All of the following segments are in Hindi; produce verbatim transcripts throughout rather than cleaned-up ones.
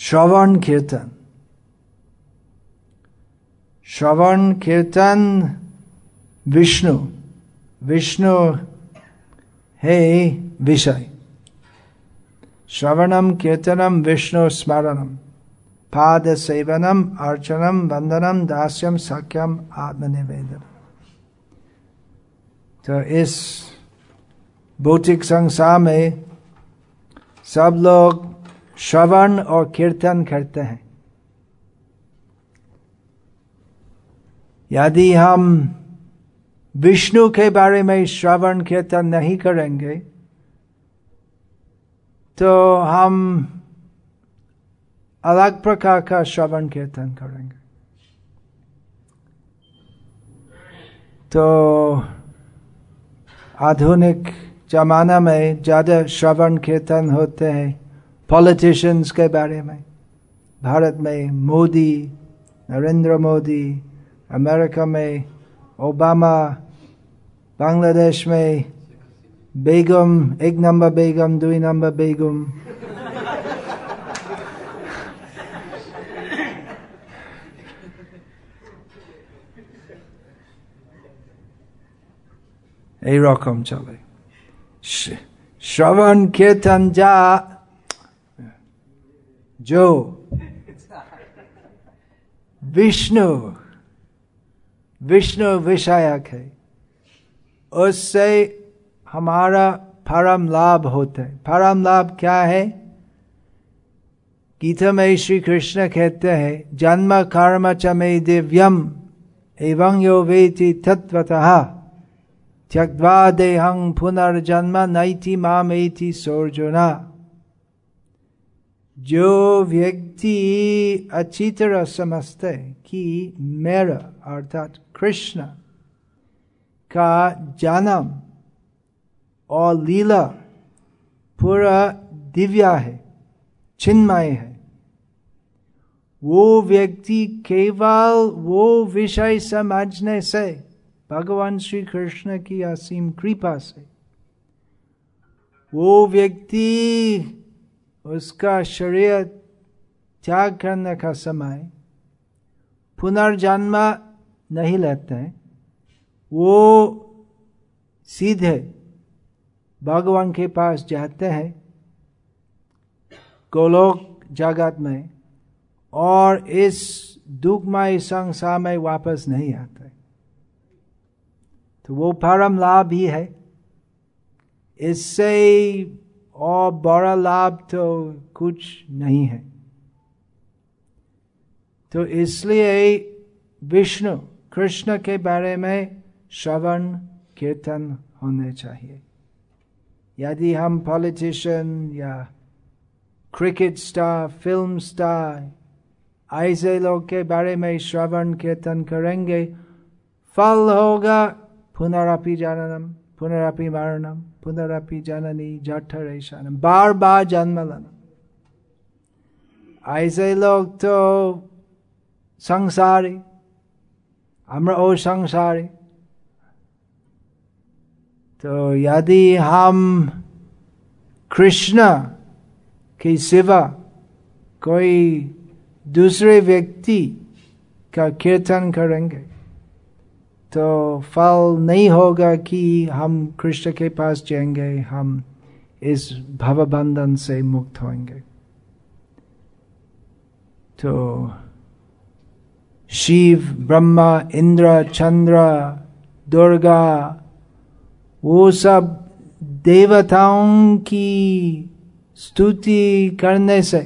श्रवण कीर्तन। श्रवण कीर्तन विष्णु विष्णु है विषय। श्रवणम कीर्तनम विष्णु स्मरणम पाद सेवनम अर्चनम वंदनम दास्यम सख्यम आत्मनिवेदनम। तो इस भौतिक संसार में सब लोग श्रवण और कीर्तन करते हैं। यदि हम विष्णु के बारे में श्रवण कीर्तन नहीं करेंगे तो हम अलग प्रकार का श्रवण कीर्तन करेंगे। तो आधुनिक जमाना में ज्यादा श्रवण कीर्तन होते हैं पॉलिटिशियंस के बारे में। भारत में मोदी, नरेंद्र मोदी, अमेरिका में ओबामा, बांग्लादेश में बेगम, एक नंबर बेगम, दो नंबर बेगम। এই রকম চলে। श्रवण कीर्तन जा जो विष्णु विष्णु विषयक है उससे हमारा परम लाभ होता है। परम लाभ क्या है? गीता में श्री कृष्ण कहते हैं जन्म कर्म च मे दिव्यम एवं यो वेति तत्वतः त्यक्त्वा देहं पुनर्जन्म नैति मामेति सोऽर्जुन। जो व्यक्ति अच्छी तरह समझते कि मेरा अर्थात कृष्ण का जन्म और लीला पूरा दिव्य है, चिन्मय है, वो व्यक्ति केवल वो विषय समझने से भगवान श्री कृष्ण की असीम कृपा से वो व्यक्ति उसका शरीर त्याग करने का समय पुनर्जन्म नहीं लेते हैं। वो सीधे भगवान के पास जाते हैं गोलोक जगत में और इस दुखमय संसार में वापस नहीं आते। तो वो परम लाभ ही है। इससे और बड़ा लाभ तो कुछ नहीं है। तो इसलिए विष्णु कृष्ण के बारे में श्रवण कीर्तन होने चाहिए। यदि हम पॉलिटिशियन या क्रिकेट स्टार, फिल्म स्टार ऐसे लोग के बारे में श्रवण कीर्तन करेंगे, फल होगा पुनरपि जननम पुनरपि मरणम पुनरपि जननी जठरेशनम, बार बार जन्म लेना। ऐसे लोग तो संसारी, हमरा ओ संसारी। तो यदि हम कृष्ण के सिवा कोई दूसरे व्यक्ति का कीर्तन करेंगे तो फल नहीं होगा कि हम कृष्ण के पास जाएंगे, हम इस भवबंधन से मुक्त होंगे। तो शिव, ब्रह्मा, इंद्र, चंद्र, दुर्गा, वो सब देवताओं की स्तुति करने से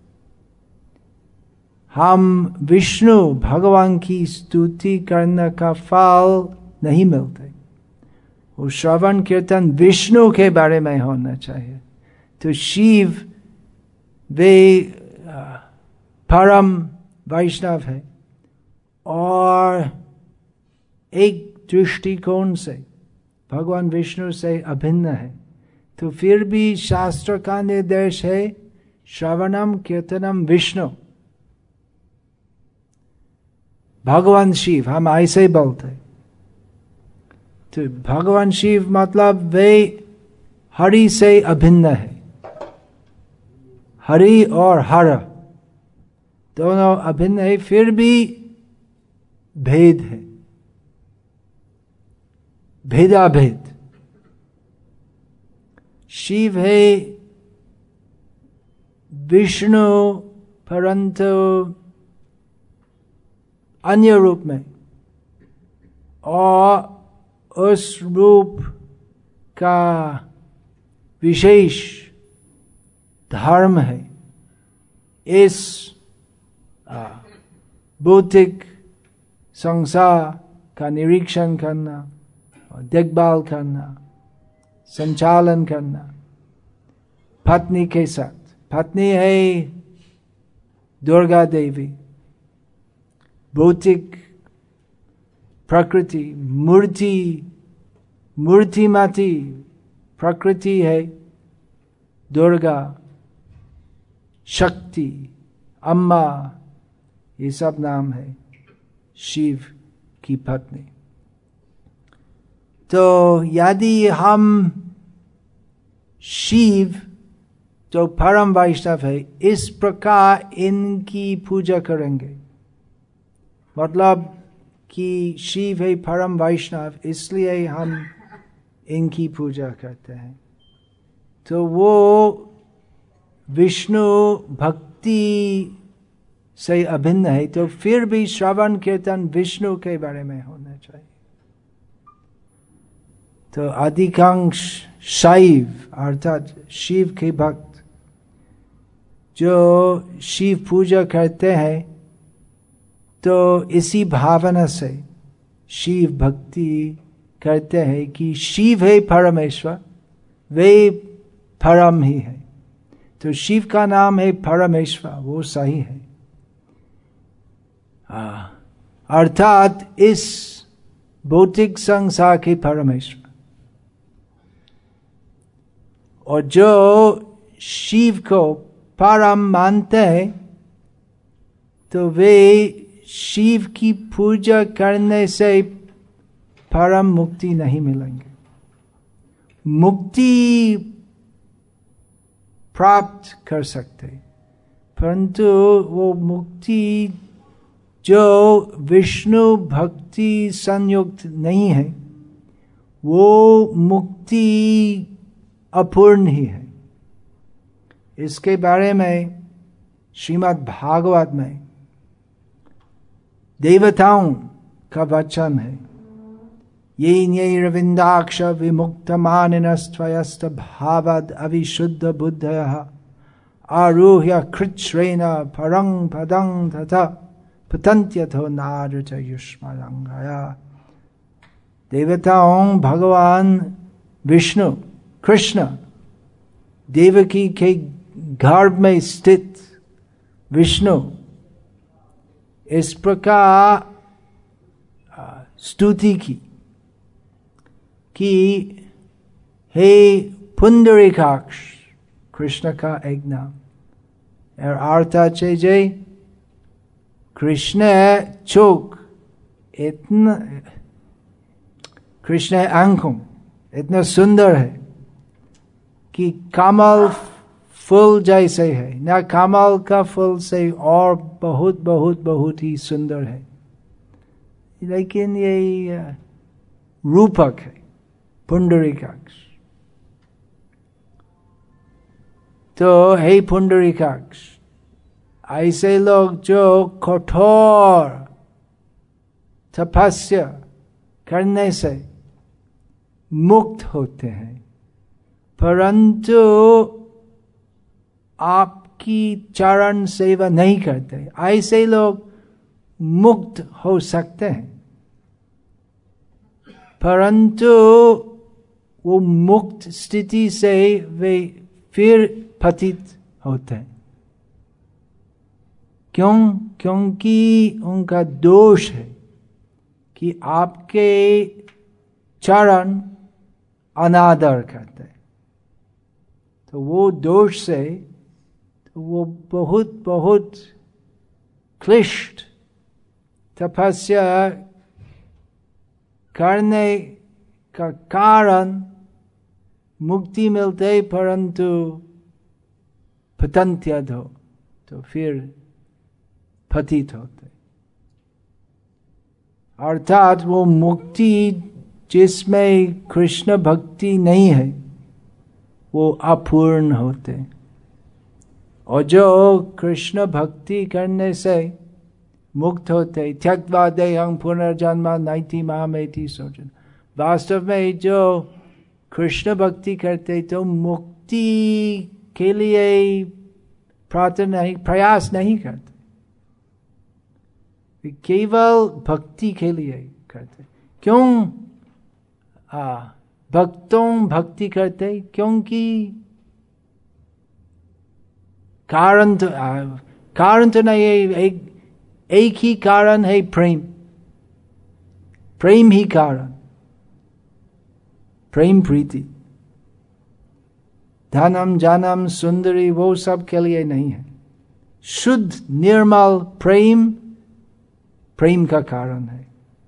हम विष्णु भगवान की स्तुति करने का फल नहीं मिलते। वो श्रवण कीर्तन विष्णु के बारे में होना चाहिए। तो शिव वे परम वैष्णव है और एक दृष्टिकोण से भगवान विष्णु से अभिन्न है। तो फिर भी शास्त्र का निर्देश है श्रवणम कीर्तनम विष्णु। भगवान शिव हम ऐसे बोलते। तो भगवान शिव मतलब वे हरि से अभिन्न है। हरि और हर दोनों अभिन्न है, फिर भी भेद है, भेदाभेद। शिव है विष्णु, परंतु अन्य रूप में, और उस रूप का विशेष धर्म है इस भौतिक संसार का निरीक्षण करना और देखभाल करना, संचालन करना पत्नी के साथ। पत्नी है दुर्गा देवी, भौतिक प्रकृति, मूर्ति, मूर्तिमती प्रकृति है दुर्गा, शक्ति, अम्मा, ये सब नाम है शिव की पत्नी। तो यदि हम शिव जो परम वैष्णव है इस प्रकार इनकी पूजा करेंगे, मतलब कि शिव है परम वैष्णव इसलिए हम इनकी पूजा करते हैं, तो वो विष्णु भक्ति से अभिन्न है, तो फिर भी श्रवण कीर्तन विष्णु के बारे में होना चाहिए। तो अधिकांश शैव अर्थात शिव के भक्त जो शिव पूजा करते हैं, तो इसी भावना से शिव भक्ति करते हैं कि शिव है परमेश्वर, वे परम ही है। तो शिव का नाम है परमेश्वर, वो सही है। अर्थात इस भौतिक संसार के परमेश्वर। और जो शिव को परम मानते हैं, तो वे शिव की पूजा करने से परम मुक्ति नहीं मिलेंगे। मुक्ति प्राप्त कर सकते, परंतु वो मुक्ति जो विष्णु भक्ति संयुक्त नहीं है, वो मुक्ति अपूर्ण ही है। इसके बारे में श्रीमद् भागवत में देवताओं का वचन है, ये ये रविंदाक्ष विमुक्त मानिनस्त्वयस्त भावद अविशुद्ध बुद्धयः आरुह्य कृच्छ्रेण परं पदं तथा पतन्त्यथो नारच युष्मलंघया। देवताओं भगवान विष्णु कृष्ण देवकी के गर्भ में स्थित विष्णु इस प्रकार स्तुति की कि हे पुंडरीकाक्ष, कृष्ण का एक नाम, और अर्थ है जय कृष्ण चोक इतना, कृष्ण आंखों इतना सुंदर है कि कमल फूल जैसे है, ना कमल का फूल से और बहुत बहुत बहुत ही सुंदर है, लेकिन ये रूपक है पुंडरीकाक्ष। तो हे पुंडरीकाक्ष, ऐसे लोग जो कठोर तपस्या करने से मुक्त होते हैं, परंतु आपकी चरण सेवा नहीं करते, ऐसे लोग मुक्त हो सकते हैं, परंतु वो मुक्त स्थिति से वे फिर पतित होते हैं। क्यों? क्योंकि उनका दोष है कि आपके चरण अनादर करते हैं। तो वो दोष से तो वो बहुत बहुत क्लिष्ट तपस्या करने का कारण मुक्ति मिलते, परंतु पतंत्यधो, तो फिर पतित होते। अर्थात वो मुक्ति जिसमें कृष्ण भक्ति नहीं है वो अपूर्ण होते, और जो कृष्ण भक्ति करने से मुक्त होते, त्यक्त्वा देहं पुनर्जन्म नैति मामेति सोचन, वास्तव में जो कृष्ण भक्ति करते तो मुक्ति के लिए प्रार्थना नहीं, प्रयास नहीं करते, केवल भक्ति के लिए करते। क्यों आ, भक्तों भक्ति करते? क्योंकि कारण तो आ, कारण तो नहीं है, एक एक ही कारण है, प्रेम। प्रेम ही कारण, प्रेम प्रीति। धनम जानम सुंदरी वो सब के लिए नहीं है। शुद्ध निर्मल प्रेम प्रेम का कारण है।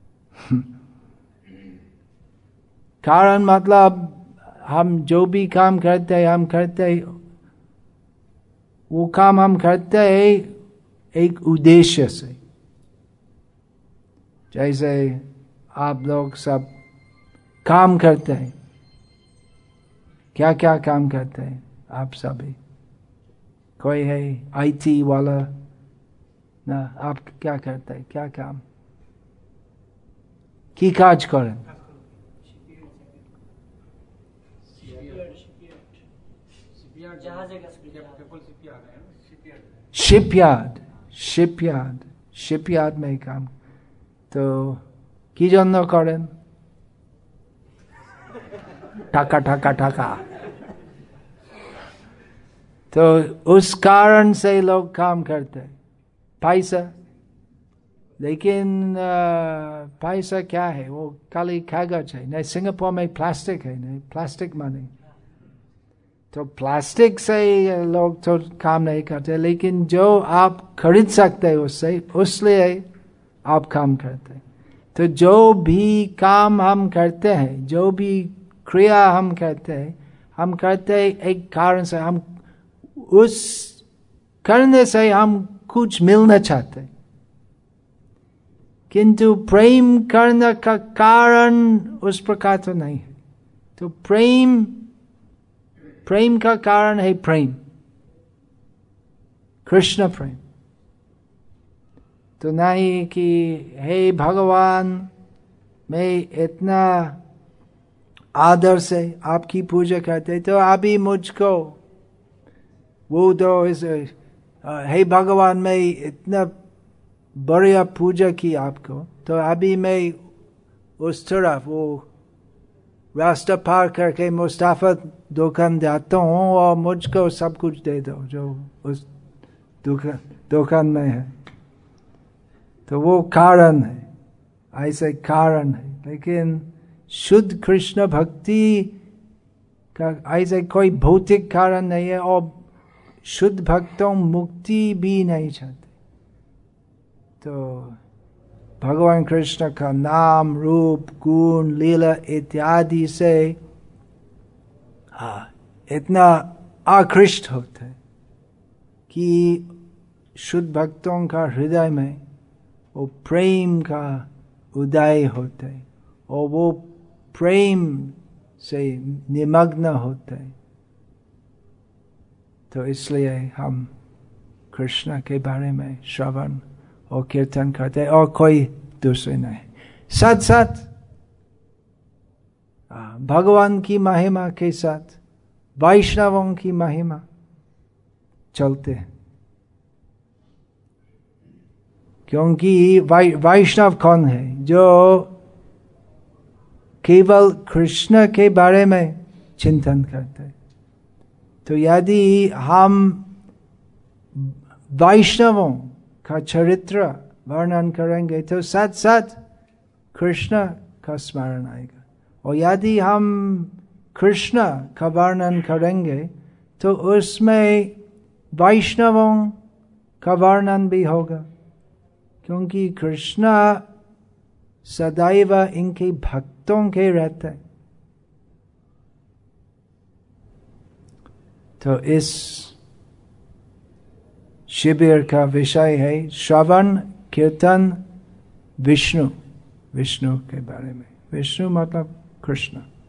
कारण मतलब हम जो भी काम करते हैं हम करते हैं, वो काम हम करते हैं एक उद्देश्य से। जैसे आप लोग सब काम करते हैं, क्या क्या काम करते हैं आप सभी? कोई है आईटी वाला ना, आप क्या करते हैं, क्या काम की काज करें? शिपयार्ड, शिपयार्ड, शिपयार्ड में काम। तो की जन्य करें? टाका टाका टाका। तो उस कारण से लोग काम करते हैं, पैसा। लेकिन पैसा क्या है? वो खाली कागज है। नहीं, सिंगापुर में प्लास्टिक है, नहीं प्लास्टिक मनी। तो प्लास्टिक से लोग तो काम नहीं करते, लेकिन जो आप खरीद सकते हैं उससे, उसलिए आप काम करते हैं। तो जो भी काम हम करते हैं, जो भी क्रिया हम करते हैं, हम करते हैं एक कारण से। हम उस करने से हम कुछ मिलना चाहते हैं, किंतु प्रेम करने का कारण उस प्रकार तो नहीं है। तो प्रेम प्रेम का कारण है प्रेम, कृष्ण प्रेम। तो नहीं कि हे भगवान मैं इतना आदर से आपकी पूजा करते तो अभी मुझको वो दो। इस हे भगवान मैं इतना बढ़िया पूजा की आपको, तो अभी मैं उस तरफ वो रास्ता पार करके मुस्ताफा दुकान जाता हूँ और मुझको सब कुछ दे दो जो उस दुकान दुकान में है। तो वो कारण है, ऐसे कारण है। लेकिन शुद्ध कृष्ण भक्ति का ऐसे कोई भौतिक कारण नहीं है, और शुद्ध भक्तों मुक्ति भी नहीं चाहते। तो भगवान कृष्ण का नाम, रूप, गुण, लीला इत्यादि से हाँ इतना आकृष्ट होते कि शुद्ध भक्तों का हृदय में वो प्रेम का उदय होते, और वो प्रेम से निमग्न होते। तो इसलिए हम कृष्ण के बारे में श्रवण और कीर्तन करते, और कोई दूसरे नहीं। साथ साथ भगवान की महिमा के साथ वैष्णवों की महिमा चलते हैं। क्योंकि वैष्णव कौन है? जो केवल कृष्ण के बारे में चिंतन करते। तो यदि हम वैष्णवों का चरित्र वर्णन करेंगे तो साथ साथ कृष्ण का स्मरण आएगा, और यदि हम कृष्ण का वर्णन करेंगे तो उसमें वैष्णवों का वर्णन भी होगा, क्योंकि कृष्ण सदैव इनके भक्तों के रहते हैं। तो इस शिविर का विषय है श्रवण कीर्तन विष्णु, विष्णु के बारे में। विष्णु मतलब कृष्ण।